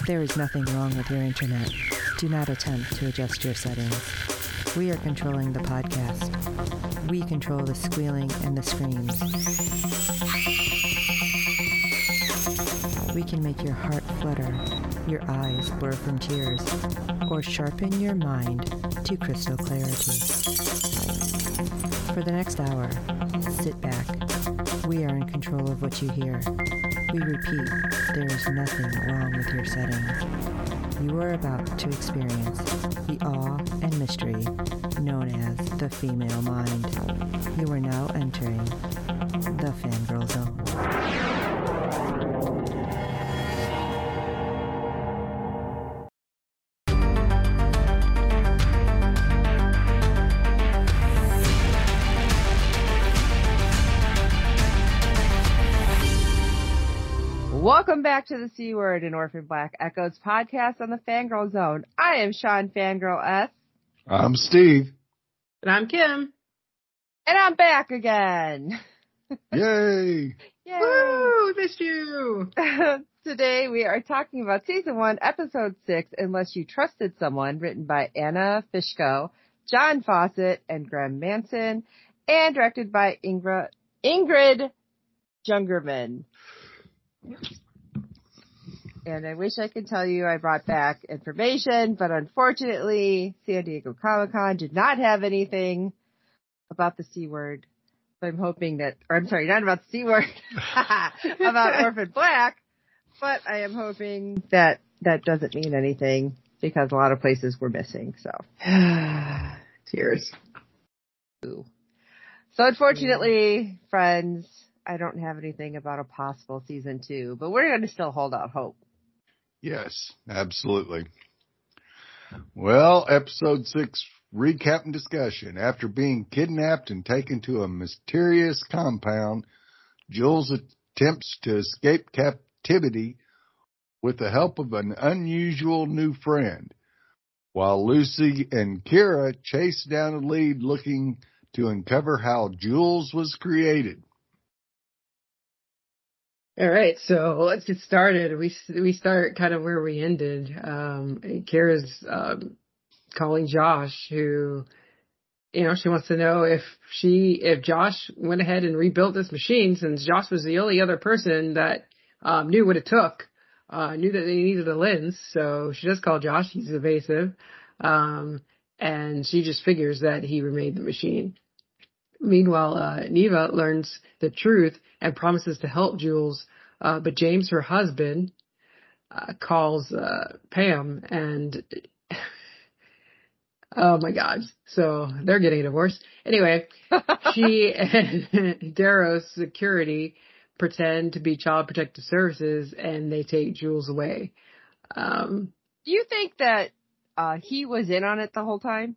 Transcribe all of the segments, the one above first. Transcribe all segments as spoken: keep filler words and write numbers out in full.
There is nothing wrong with your internet. Do not attempt to adjust your settings. We are controlling the podcast. We control the squealing and the screams. We can make your heart flutter, your eyes blur from tears, or sharpen your mind to crystal clarity. For the next hour, sit back. We are in control of what you hear. We repeat, there is nothing wrong with your settings. You are about to experience the awe and mystery known as the female mind. You are now entering the Fangirl Zone. Welcome back to the C Word and Orphan Black Echoes podcast on the Fangirl Zone. I am Sean Fangirl S. I'm Steve. And I'm Kim. And I'm back again. Yay! Yay! Woo! Missed you! Today we are talking about Season one, Episode six, Unless You Trusted Someone, written by Anna Fishko, John Fawcett, and Graham Manson, and directed by Ingrid, Ingrid Jungerman. And I wish I could tell you I brought back information, but unfortunately, San Diego Comic-Con did not have anything about the C Word. So I'm hoping that, or I'm sorry, not about the C Word, about Orphan Black, but I am hoping that that doesn't mean anything because a lot of places were missing, so. Tears. Ooh. So unfortunately, friends, I don't have anything about a possible season two, but we're going to still hold out hope. Yes, absolutely. Well, episode six recap and discussion. After being kidnapped and taken to a mysterious compound, Jules attempts to escape captivity with the help of an unusual new friend, while Lucy and Kira chase down a lead looking to uncover how Jules was created. All right, so let's get started. We we start kind of where we ended. Um, Kira's um, calling Josh, who, you know, she wants to know if she if Josh went ahead and rebuilt this machine, since Josh was the only other person that um, knew what it took, uh, knew that they needed a lens. So she does call Josh. He's evasive, um, and she just figures that he remade the machine. Meanwhile, uh, Neva learns the truth and promises to help Jules, uh, but James, her husband, uh, calls uh, Pam, and oh my God, so they're getting a divorce. Anyway, she and Darrow's security pretend to be Child Protective Services, and they take Jules away. Um, Do you think that uh, he was in on it the whole time?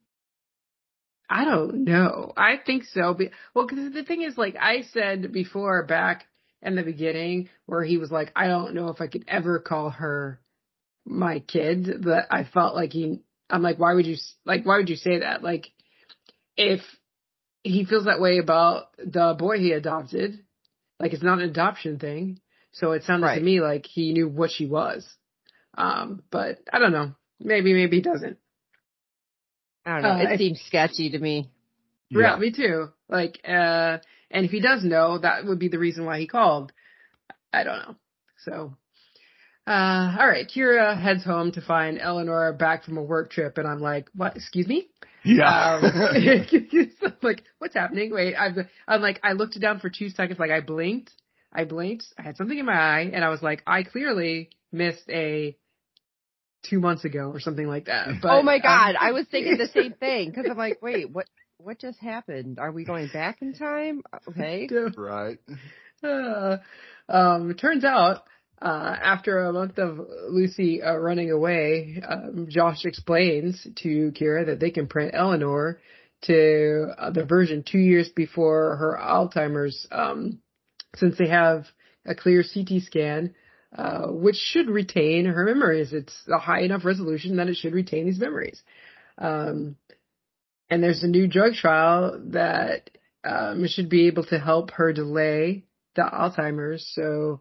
I don't know. I think so. Well, because the thing is, like I said before back in the beginning, where he was like, I don't know if I could ever call her my kid, but I felt like he, I'm like, why would you, like, why would you say that? Like, if he feels that way about the boy he adopted, like, it's not an adoption thing. So it sounded right. to me like he knew what she was. Um, but I don't know. Maybe, maybe he doesn't. I don't know. Uh, it seems sketchy to me. Yeah, me too. Like, uh, and if he does know, that would be the reason why he called. I don't know. So, uh, all right. Kira heads home to find Eleanor back from a work trip, and I'm like, what? Excuse me? Yeah. Um, like, what's happening? Wait, I'm, I'm like, I looked down for two seconds, like I blinked. I blinked. I had something in my eye, and I was like, I clearly missed a two months ago or something like that. But, oh my God. Um, I was thinking the same thing because I'm like, wait, what, what just happened? Are we going back in time? Okay. Right. Uh, um, it turns out, uh, after a month of Lucy uh, running away, um, Josh explains to Kira that they can print Eleanor to uh, the version two years before her Alzheimer's, um, since they have a clear C T scan, uh, which should retain her memories. It's a high enough resolution that it should retain these memories. Um, and there's a new drug trial that um, should be able to help her delay the Alzheimer's. So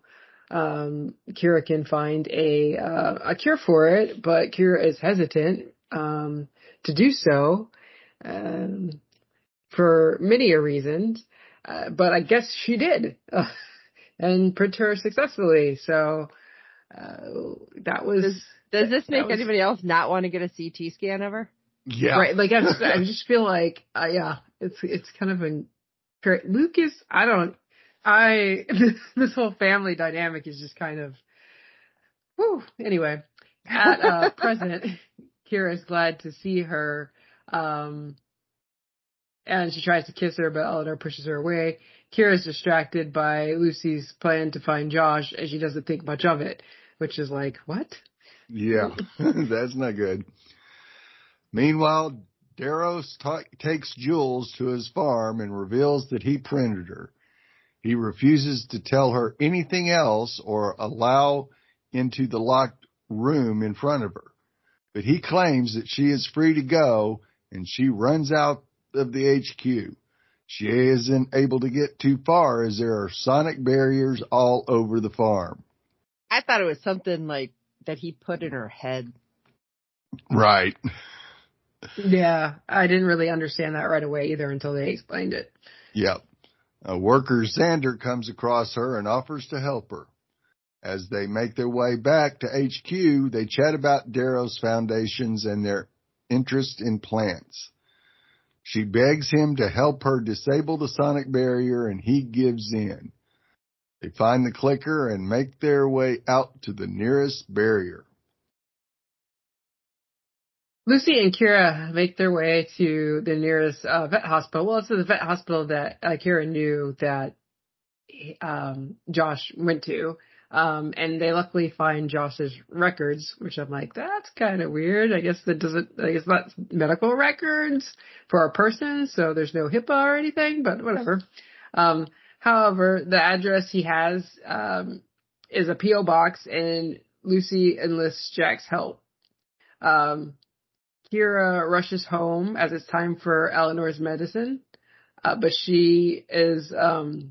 um, Kira can find a uh, a cure for it, but Kira is hesitant um, to do so um, for many a reasons. Uh, but I guess she did, uh, and pricked her successfully. So uh, that was. Does, does this make was, anybody else not want to get a C T scan of her? Yeah. Right. Like I just, I just feel like, uh, yeah, it's it's kind of a Lucas. I don't. I this whole family dynamic is just kind of. Whew. Anyway, at uh, present, Kira is glad to see her, um, and she tries to kiss her, but Eleanor pushes her away. Kira is distracted by Lucy's plan to find Josh, and she doesn't think much of it, which is like, what? Yeah, that's not good. Meanwhile, Darrow ta- takes Jules to his farm and reveals that he printed her. He refuses to tell her anything else or allow into the locked room in front of her. But he claims that she is free to go, and she runs out of the H Q. She isn't able to get too far as there are sonic barriers all over the farm. I thought it was something like that he put in her head. Right. Yeah, I didn't really understand that right away either until they explained it. Yep. A worker, Xander, comes across her and offers to help her. As they make their way back to H Q, they chat about Darrow's foundations and their interest in plants. She begs him to help her disable the sonic barrier, and he gives in. They find the clicker and make their way out to the nearest barrier. Lucy and Kira make their way to the nearest uh, vet hospital. Well, it's the vet hospital that uh, Kira knew that um, Josh went to. Um, and they luckily find Josh's records, which I'm like, that's kind of weird. I guess that doesn't, I guess that's medical records for a person, so there's no HIPAA or anything, but whatever. Um, however, the address he has, um, is a P O box, and Lucy enlists Jack's help. Um, Kira rushes home as it's time for Eleanor's medicine, uh, but she is, um,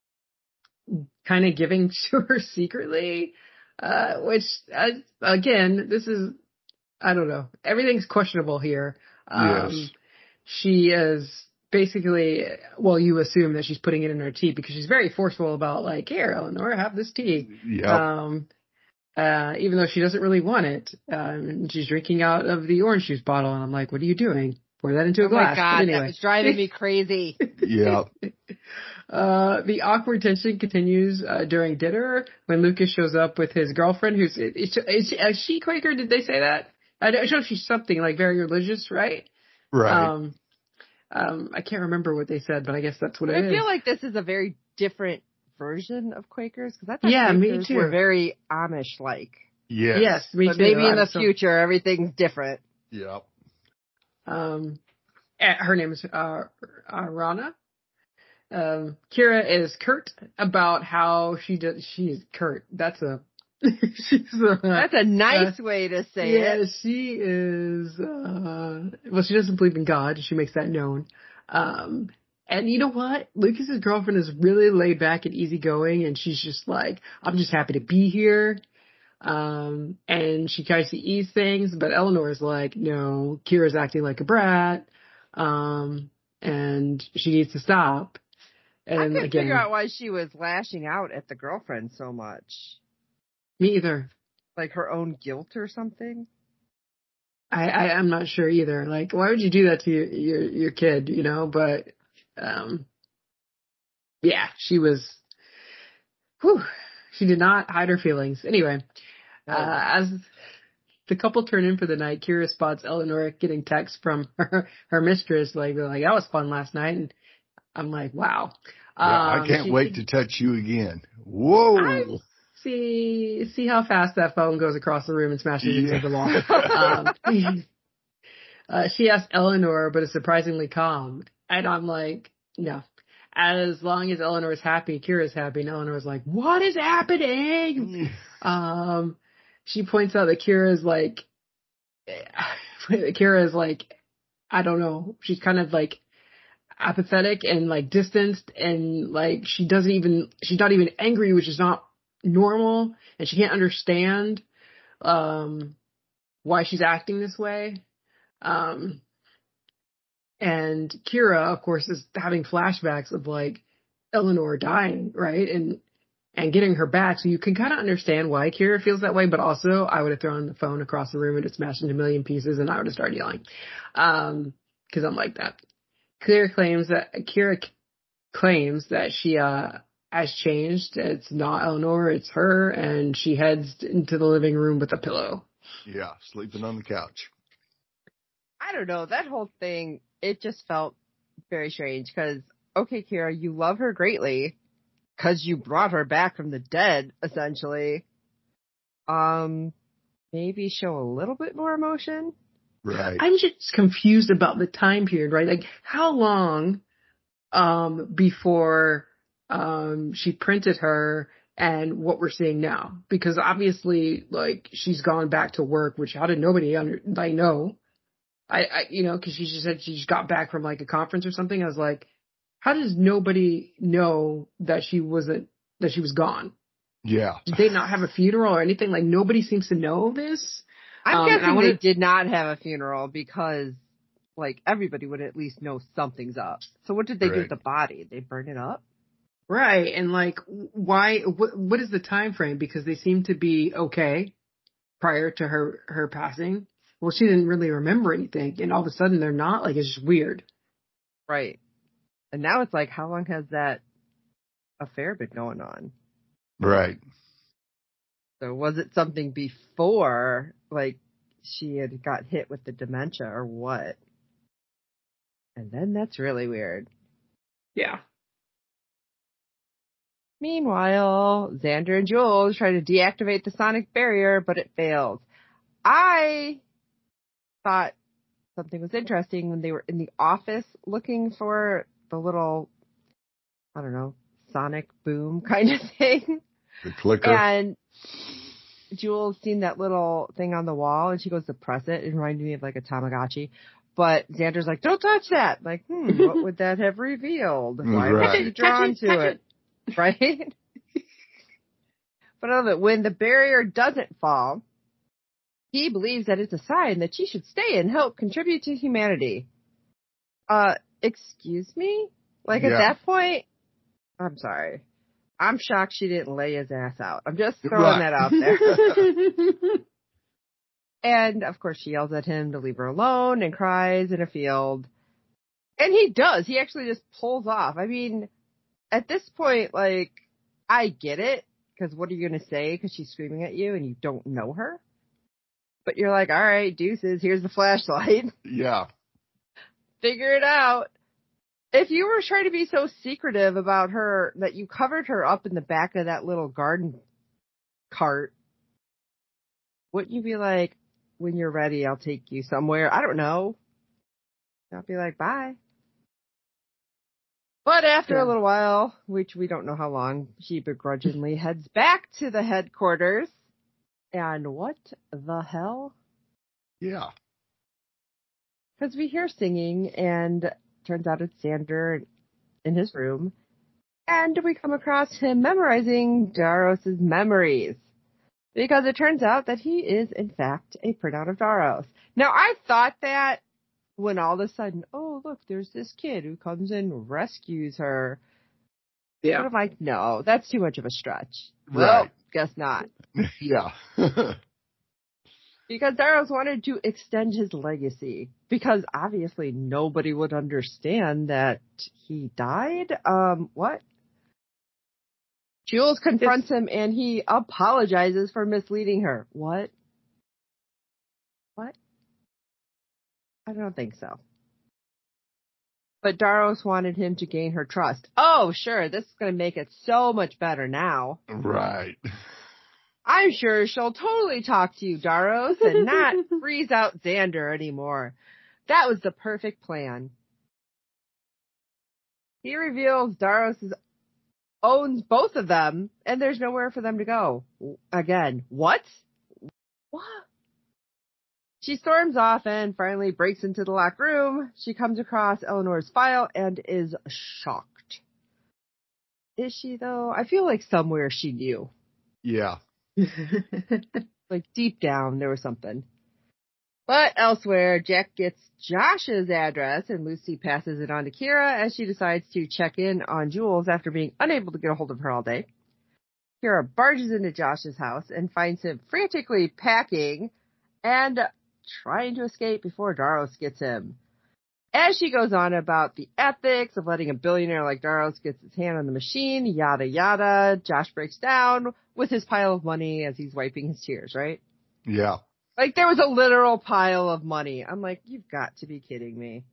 kind of giving to her secretly, uh, which, uh, again, this is, I don't know, everything's questionable here. Um, yes. She is basically, well, you assume that she's putting it in her tea because she's very forceful about, like, here, Eleanor, have this tea. Yep. Um, uh, even though she doesn't really want it. Um, and she's drinking out of the orange juice bottle, and I'm like, what are you doing? Pour that into a oh glass. Oh my God, anyway. that was driving me crazy. Yep. Uh, the awkward tension continues uh, during dinner when Lucas shows up with his girlfriend, who's is, is, she, is she Quaker? Did they say that? I don't know if she's something like very religious, right? Right. Um, um, I can't remember what they said, but I guess that's what it I is. feel like this is a very different version of Quakers because I thought Yeah, me Quakers too. were very Amish-like. Yes. Yes, me but too. maybe in I'm the so- future everything's different. Yep. Um, eh, her name is uh, uh, Rana. Um, Kira is curt about how she does. She's curt. That's a. she's a, That's a nice uh, way to say yeah, it. she is. Uh, well, she doesn't believe in God. She makes that known. Um, and you know what? Lucas's girlfriend is really laid back and easygoing, and she's just like, I'm just happy to be here. Um, and she tries to ease things, but Eleanor's like, no, Kira's acting like a brat. Um, and she needs to stop. And I couldn't again, figure out why she was lashing out at the girlfriend so much. me either. Like her own guilt or something? I, I, I'm not sure either. Like, why would you do that to your, your, your kid, you know? But, um, yeah, she was, whew, she did not hide her feelings. Anyway, No. uh, as the couple turn in for the night, Kira spots Eleanor getting texts from her, her mistress, like, like, that was fun last night. And I'm like, wow. Yeah, I Um, can't she- wait to touch you again. Whoa. I see, see how fast that phone goes across the room and smashes Yeah. into the wall. Um, uh, she asked Eleanor, but is surprisingly calm. And I'm like, no. As long as Eleanor is happy, Kira's happy. And Eleanor's like, what is happening? um, she points out that Kira's like, Kira is like, I don't know. She's kind of like apathetic and like distanced, and like she doesn't even, she's not even angry, which is not normal and she can't understand um, why she's acting this way. Um, and Kira, of course, is having flashbacks of like Eleanor dying, right? And and getting her back. So you can kind of understand why Kira feels that way, but also I would have thrown the phone across the room and it smashed into a million pieces and I would have started yelling. Um, cause I'm like that. Kira claims that, Kira c- claims that she, uh, has changed. It's not Eleanor, it's her, and she heads into the living room with a pillow. Yeah, sleeping on the couch. I don't know. That whole thing, it just felt very strange because, okay, Kira, you love her greatly. Because you brought her back from the dead, essentially. Um, maybe show a little bit more emotion. Right. I'm just confused about the time period, right? Like, how long um, before um, she printed her and what we're seeing now? Because obviously, like, she's gone back to work, which how did nobody under, like, know? I, I, you know, because she just said she just got back from, like, a conference or something. I was like, how does nobody know that she wasn't, that she was gone? Yeah. Did they not have a funeral or anything? Like, nobody seems to know this. I'm Um, and I guessing wanna- they did not have a funeral because, like, everybody would at least know something's up. So what did they do Right. with the body? They burn it up? Right. And, like, why, what, what is the time frame? Because they seem to be okay prior to her, her passing. Well, she didn't really remember anything. And all of a sudden they're not. Like, it's just weird. Right. And now it's like, how long has that affair been going on? Right. So was it something before, like, she had got hit with the dementia or what? And then that's really weird. Yeah. Meanwhile, Xander and Jules try to deactivate the sonic barrier, but it fails. I thought something was interesting when they were in the office looking for the little, I don't know, sonic boom kind of thing. The clicker. And Jules seen that little thing on the wall and she goes to press it. It reminded me of like a Tamagotchi. But Xander's like, don't touch that. Like, hmm, what would that have revealed? Why Right. was he drawn to it? Right? But I love it. When the barrier doesn't fall, he believes that it's a sign that she should stay and help contribute to humanity. Uh, excuse me? Like Yeah. at that point, I'm sorry. I'm shocked she didn't lay his ass out. I'm just throwing Right. that out there. And of course she yells at him to leave her alone and cries in a field. And he does. He actually just pulls off. I mean, at this point, like, I get it. Because what are you going to say? Because she's screaming at you and you don't know her. But you're like, all right, deuces, here's the flashlight. Yeah. Figure it out. If you were trying to be so secretive about her that you covered her up in the back of that little garden cart, wouldn't you be like, when you're ready, I'll take you somewhere? I don't know. I'll be like, bye. But after Yeah. a little while, which we don't know how long, she begrudgingly heads back to the headquarters. And what the hell? Yeah. Because we hear singing, and turns out it's Xander in his room. And we come across him memorizing Daros' memories. Because it turns out that he is, in fact, a printout of Daros. Now, I thought that when all of a sudden, oh, look, there's this kid who comes and rescues her. But Yeah. I'm like, no, that's too much of a stretch. Right. Well, guess not. Yeah. Because Daros wanted to extend his legacy. Because obviously nobody would understand that he died. Um, what? Jules confronts him and he apologizes for misleading her. What? What? I don't think so. But Daros wanted him to gain her trust. Oh, sure, this is going to make it so much better now. Right. I'm sure she'll totally talk to you, Daros, and not freeze out Xander anymore. That was the perfect plan. He reveals Daros is, owns both of them, and there's nowhere for them to go. Again, what? What? She storms off and finally breaks into the locked room. She comes across Eleanor's file and is shocked. Is she, though? I feel like somewhere she knew. Yeah. Like deep down, there was something. But elsewhere, Jack gets Josh's address and Lucy passes it on to Kira as she decides to check in on Jules after being unable to get a hold of her all day. Kira barges into Josh's house and finds him frantically packing and trying to escape before Daros gets him. As she goes on about the ethics of letting a billionaire like Daros get his hand on the machine, yada yada, Josh breaks down with his pile of money as he's wiping his tears, right? Yeah. Like there was a literal pile of money. I'm like, you've got to be kidding me.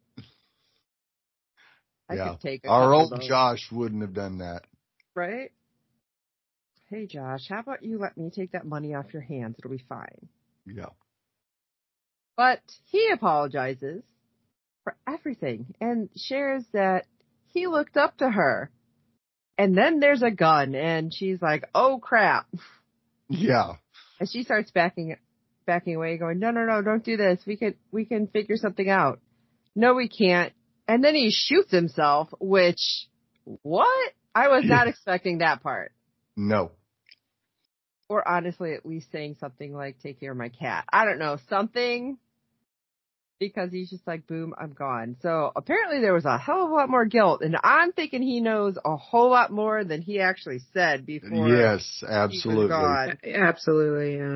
I yeah. could take a Our couple old of those. Josh wouldn't have done that. Right? Hey Josh, how about you let me take that money off your hands? It'll be fine. Yeah. But he apologizes for everything and shares that he looked up to her. And then there's a gun and she's like, oh crap. Yeah. And she starts backing backing away going, no, no, no, don't do this. We can, we can figure something out. No, we can't. And then he shoots himself, which, what? I was not expecting that part. No. Or honestly, at least saying something like, take care of my cat. I don't know, something. Because he's just like, boom, I'm gone. So apparently there was a hell of a lot more guilt. And I'm thinking he knows a whole lot more than he actually said before. Yes, he absolutely. was gone. Absolutely, yeah.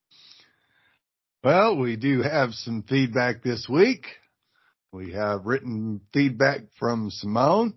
Well, we do have some feedback this week. We have written feedback from Simone.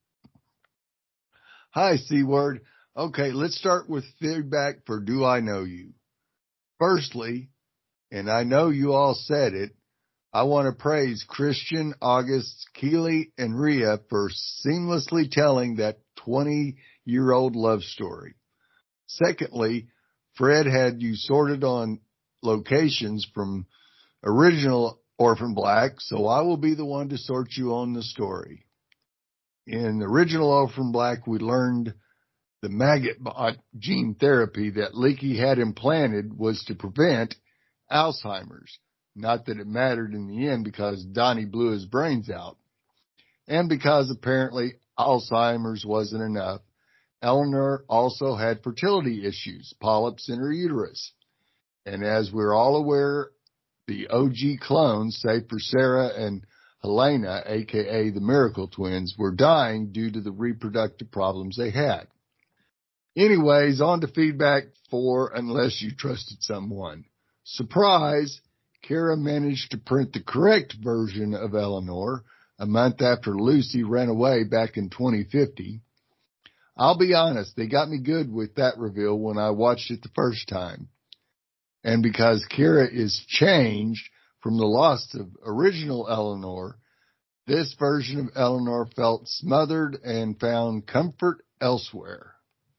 Hi, C-Word. Okay, let's start with feedback for Do I Know You? Firstly, and I know you all said it, I want to praise Christian, August, Keely, and Rhea for seamlessly telling that twenty-year-old love story. Secondly, Fred had you sorted on locations from original Orphan Black, so I will be the one to sort you on the story. In the original Orphan Black, we learned the maggot bot gene therapy that Leakey had implanted was to prevent Alzheimer's. Not that it mattered in the end because Donnie blew his brains out. And because apparently Alzheimer's wasn't enough, Eleanor also had fertility issues, polyps in her uterus. And as we're all aware, the O G clones, save for Sarah and Helena, a k a the Miracle Twins, were dying due to the reproductive problems they had. Anyways, on to feedback for Unless You Trusted Someone. Surprise! Kara managed to print the correct version of Eleanor a month after Lucy ran away back in twenty fifty. I'll be honest, they got me good with that reveal when I watched it the first time. And because Kara is changed from the loss of original Eleanor, this version of Eleanor felt smothered and found comfort elsewhere.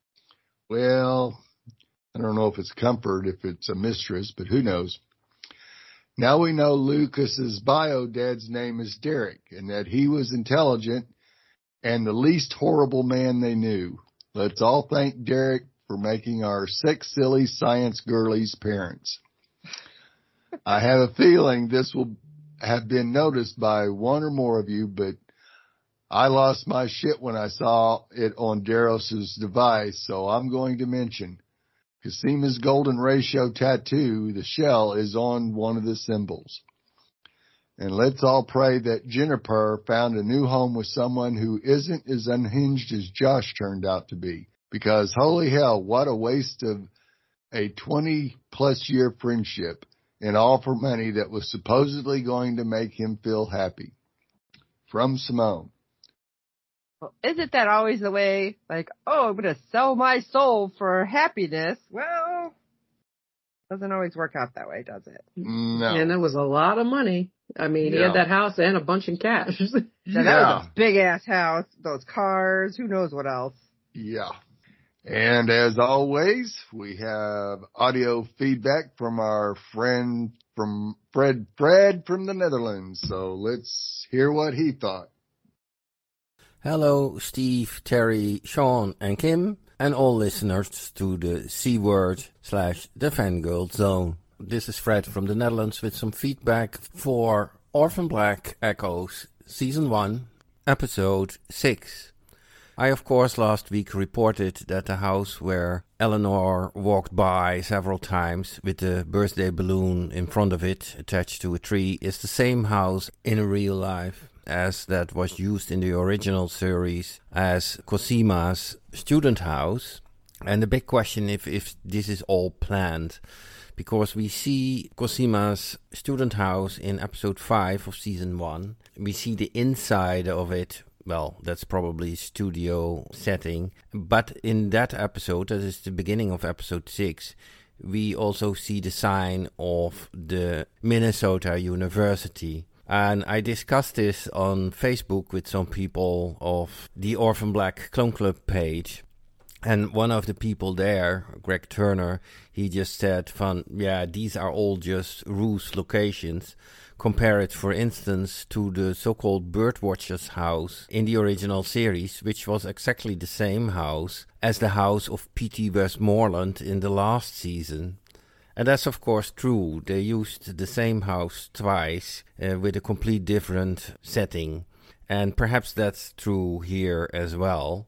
Well, I don't know if it's comfort, if it's a mistress, but who knows. Now we know Lucas's bio dad's name is Derek and that he was intelligent and the least horrible man they knew. Let's all thank Derek for making our sex silly science girlies parents. I have a feeling this will have been noticed by one or more of you, but I lost my shit when I saw it on Daros's device, so I'm going to mention Casima's golden ratio tattoo, the shell, is on one of the symbols. And let's all pray that Jennifer found a new home with someone who isn't as unhinged as Josh turned out to be. Because holy hell, what a waste of a twenty-plus year friendship, and all for money that was supposedly going to make him feel happy. From Simone. Well, isn't that always the way? Like, oh, I'm going to sell my soul for happiness. Well, doesn't always work out that way, does it? No. And it was a lot of money. I mean, he Yeah. had that house and a bunch in cash. Now, Yeah. that was a big ass house, those cars, who knows what else. Yeah. And as always, we have audio feedback from our friend from Fred Fred from the Netherlands. So let's hear what he thought. Hello, Steve, Terry, Sean, and Kim, and all listeners to the C-Word slash the Fangirl Zone. This is Fred from the Netherlands with some feedback for Orphan Black Echoes Season one, Episode six. I, of course, last week reported that the house where Eleanor walked by several times with the birthday balloon in front of it attached to a tree is the same house in real life as that was used in the original series as Cosima's student house. And the big question if if this is all planned, because we see Cosima's student house in episode five of season one. We see the inside of it. Well, that's probably studio setting. But in that episode, that is the beginning of episode six, we also see the sign of the Minnesota University. And I discussed this on Facebook with some people of the Orphan Black Clone Club page. And one of the people there, Greg Turner, he just said, "Fun, yeah, these are all just ruse locations. Compare it, for instance, to the so-called Birdwatcher's house in the original series, which was exactly the same house as the house of P T Westmoreland in the last season." And that's of course true. They used the same house twice uh, with a complete different setting. And perhaps that's true here as well.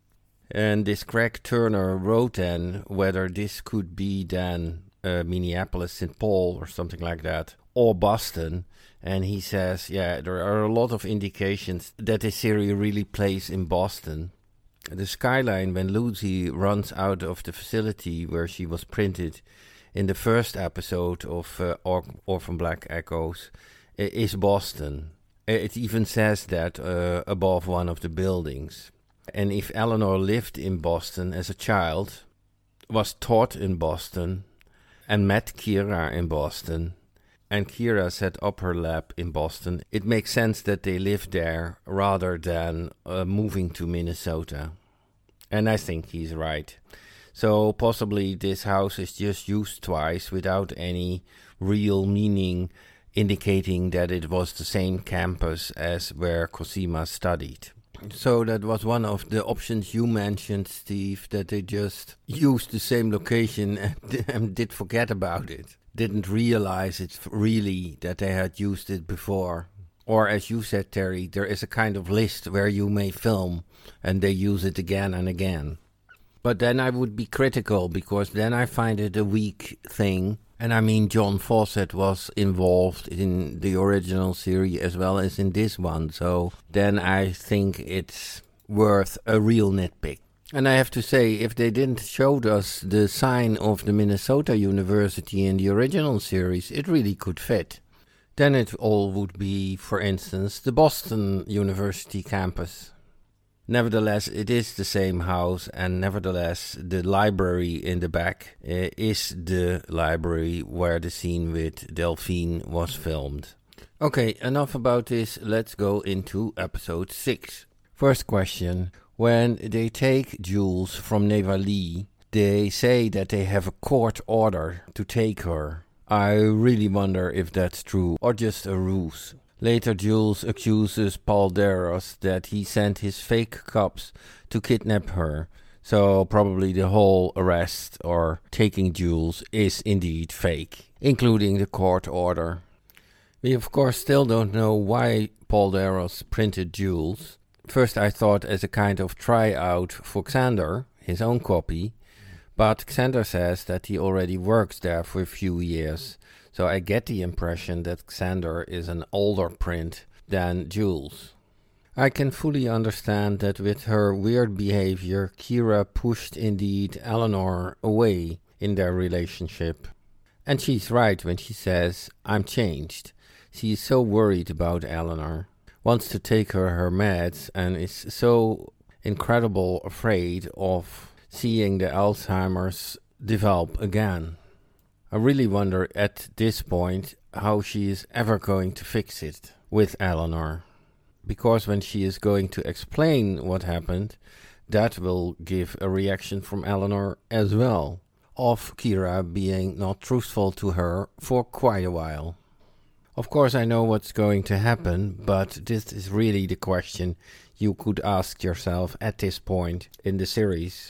And this Greg Turner wrote then whether this could be then uh, Minneapolis, Saint Paul or something like that, or Boston. And he says, yeah, there are a lot of indications that this series really plays in Boston. The skyline when Lucy runs out of the facility where she was printed in the first episode of uh, Or- Orphan Black Echoes is Boston. It even says that uh, above one of the buildings. And if Eleanor lived in Boston as a child, was taught in Boston, and met Kira in Boston, and Kira set up her lab in Boston, it makes sense that they lived there rather than uh, moving to Minnesota. And I think he's right. So possibly this house is just used twice without any real meaning, indicating that it was the same campus as where Cosima studied. So that was one of the options you mentioned, Steve, that they just used the same location and, and did forget about it. Didn't realize it really that they had used it before. Or as you said, Terry, there is a kind of list where you may film and they use it again and again. But then I would be critical because then I find it a weak thing. And I mean, John Fawcett was involved in the original series as well as in this one. So then I think it's worth a real nitpick. And I have to say, if they didn't show us the sign of the Minnesota University in the original series, it really could fit. Then it all would be, for instance, the Boston University campus. Nevertheless, it is the same house, and nevertheless, the library in the back uh, is the library where the scene with Delphine was filmed. Okay, enough about this. Let's go into episode six. First question. When they take Jules from Neva-Lee, they say that they have a court order to take her. I really wonder if that's true or just a ruse. Later, Jules accuses Paul Deros that he sent his fake cops to kidnap her. So probably the whole arrest or taking Jules is indeed fake, including the court order. We of course still don't know why Paul Deros printed Jules. First I thought as a kind of tryout for Xander, his own copy. But Xander says that he already works there for a few years. So I get the impression that Xander is an older print than Jules. I can fully understand that with her weird behavior, Kira pushed indeed Eleanor away in their relationship. And she's right when she says, "I'm changed." She is so worried about Eleanor, wants to take her her meds, and is so incredible afraid of seeing the Alzheimer's develop again. I really wonder at this point how she is ever going to fix it with Eleanor. Because when she is going to explain what happened, that will give a reaction from Eleanor as well, of Kira being not truthful to her for quite a while. Of course I know what's going to happen, but this is really the question you could ask yourself at this point in the series.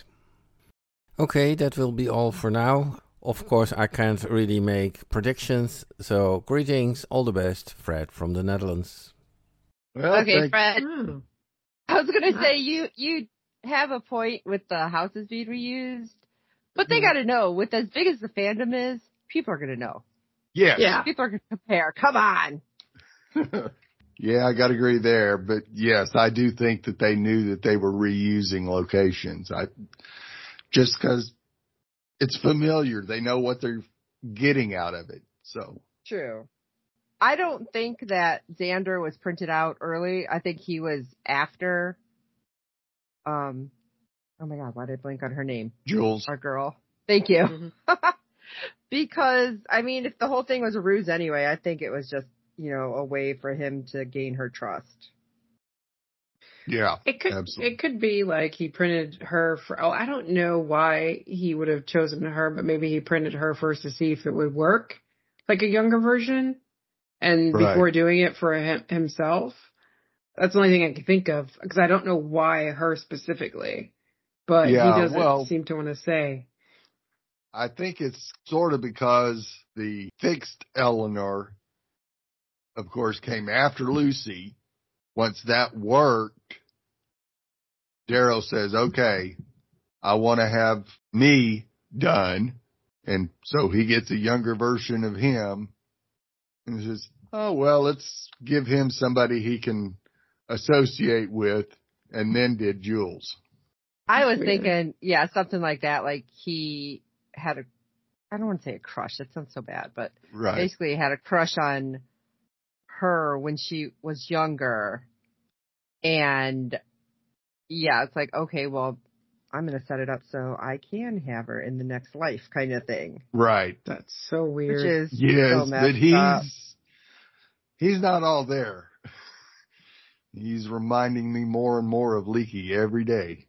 Okay, that will be all for now. Of course, I can't really make predictions, so greetings, all the best, Fred from the Netherlands. Well, Okay, thank- Fred. Oh. I was going to say you you have a point with the houses being reused, but they Mhm. got to know, with as big as the fandom is, people are going to know. Yes. Yeah. People are going to compare. Come on. Yeah, I got to agree there. But yes, I do think that they knew that they were reusing locations. I just because it's familiar. They know what they're getting out of it. So True. I don't think that Xander was printed out early. I think he was after. Um. Oh my God, why did I blink on her name? Jules. Our girl. Thank you. Mhm. Because, I mean, if the whole thing was a ruse anyway, I think it was just, you know, a way for him to gain her trust. Yeah. It could Absolutely. it could be like he printed her for oh I don't know why he would have chosen her, but maybe he printed her first to see if it would work, like a younger version, and Right. before doing it for him, himself. That's the only thing I can think of because I don't know why her specifically, but Yeah, he doesn't well- seem to want to say. I think it's sort of because the fixed Eleanor, of course, came after Lucy. Once that worked, Darrow says, okay, I want to have me done. And so he gets a younger version of him and says, oh, well, let's give him somebody he can associate with, and then did Jules. I was Weird. thinking, yeah, something like that. Like he had a, I don't want to say a crush. That sounds so bad, but Right. basically he had a crush on her when she was younger. And yeah, it's like, okay, well, I'm going to set it up so I can have her in the next life kind of thing, Right. That's so weird. which is so Yes, messed but he's, up. he's not all there. He's reminding me more and more of Leaky every day.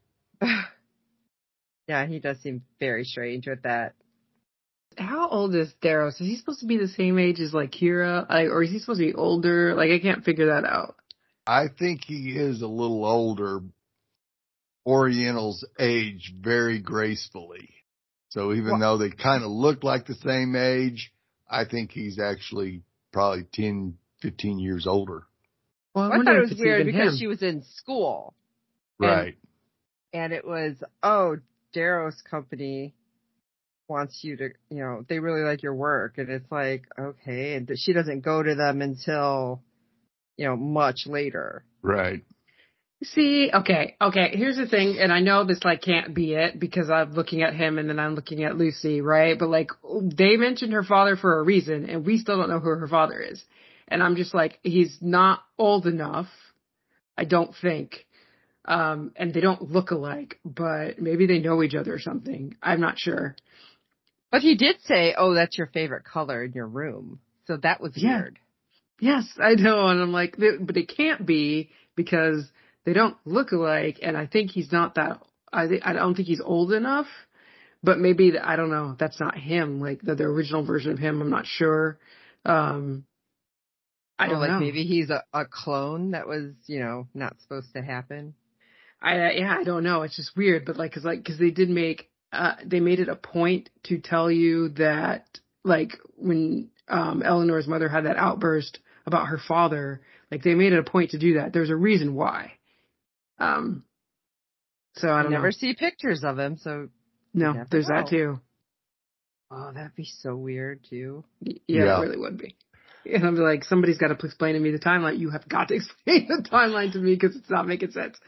Yeah, he does seem very strange with that. How old is Darrow? Is he supposed to be the same age as like Kira, like, or is he supposed to be older? Like I can't figure that out. I think he is a little older. Orientals age very gracefully. So even Well- though they kind of look like the same age, I think he's actually probably ten, fifteen years older. Well, I, Well, I wonder thought it if was it's weird even because him. she was in school. And- Right. And it was, oh, Darrow's company wants you to, you know, they really like your work. And it's like, okay. And she doesn't go to them until, you know, much later. Right. See, okay, okay, here's the thing, and I know this, like, can't be it, because I'm looking at him and then I'm looking at Lucy, right? But, like, they mentioned her father for a reason, and we still don't know who her father is. And I'm just like, he's not old enough, I don't think. Um, and they don't look alike, but maybe they know each other or something. I'm not sure. But he did say, oh, that's your favorite color in your room. So that was Yeah. weird. Yes, I know, and I'm like, but it can't be, because they don't look alike, and I think he's not that, I th- I don't think he's old enough, but maybe, the, I don't know, that's not him, like the, the original version of him, I'm not sure. Um, I Or don't like know. maybe he's a, a clone that was, you know, not supposed to happen. I, uh, yeah, I don't know, it's just weird, but like, cause like, cause they did make, uh, they made it a point to tell you that, like, when, um, Eleanor's mother had that outburst about her father, like, they made it a point to do that. There's a reason why. Um, so I I don't never know. see pictures of him, so No, never there's know. that too. oh, that'd be so weird too. Y- Yeah, Yeah. it really would be. And I'm like, somebody's got to explain to me the timeline. You have got to explain the timeline to me because it's not making sense.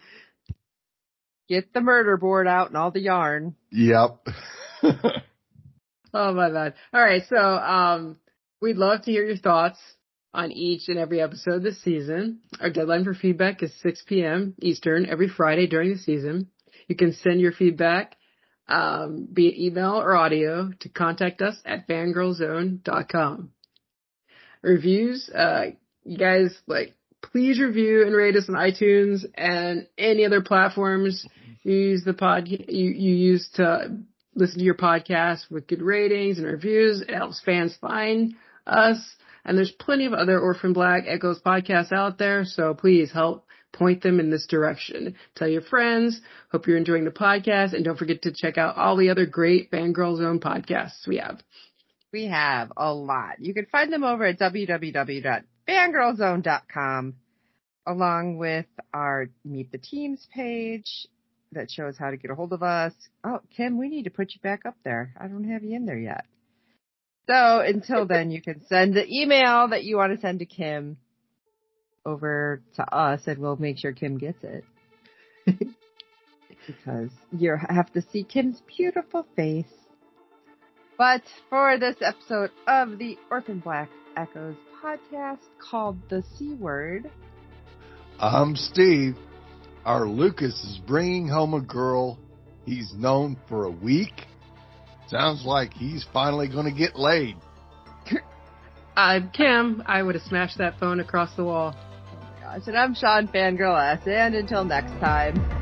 Get the murder board out and all the yarn. Yep. Oh my bad. All right, so um, we'd love to hear your thoughts on each and every episode this season. Our deadline for feedback is six p.m. Eastern every Friday during the season. You can send your feedback um, via email or audio to contact us at fangirlzone dot com. Reviews, uh, you guys, like, please review and rate us on iTunes and any other platforms you use the pod you, you use to listen to your podcast with good ratings and reviews. It helps fans find us. And there's plenty of other Orphan Black Echoes podcasts out there, so please help point them in this direction. Tell your friends. Hope you're enjoying the podcast, and don't forget to check out all the other great Fangirl Zone podcasts we have. We have a lot. You can find them over at w w w dot fangirl zone dot com, along with our Meet the Teams page that shows how to get a hold of us. Oh, Kim, we need to put you back up there. I don't have you in there yet. So until then, you can send the email that you want to send to Kim over to us, and we'll make sure Kim gets it. Because you have to see Kim's beautiful face. But for this episode of the Orphan Black Echoes podcast called The C Word, I'm Steve. Our Lucas is bringing home a girl he's known for a week. Sounds like he's finally going to get laid. I'm Kim. I would have smashed that phone across the wall. Oh my gosh. And I'm Sean Fangirl S. And until next time.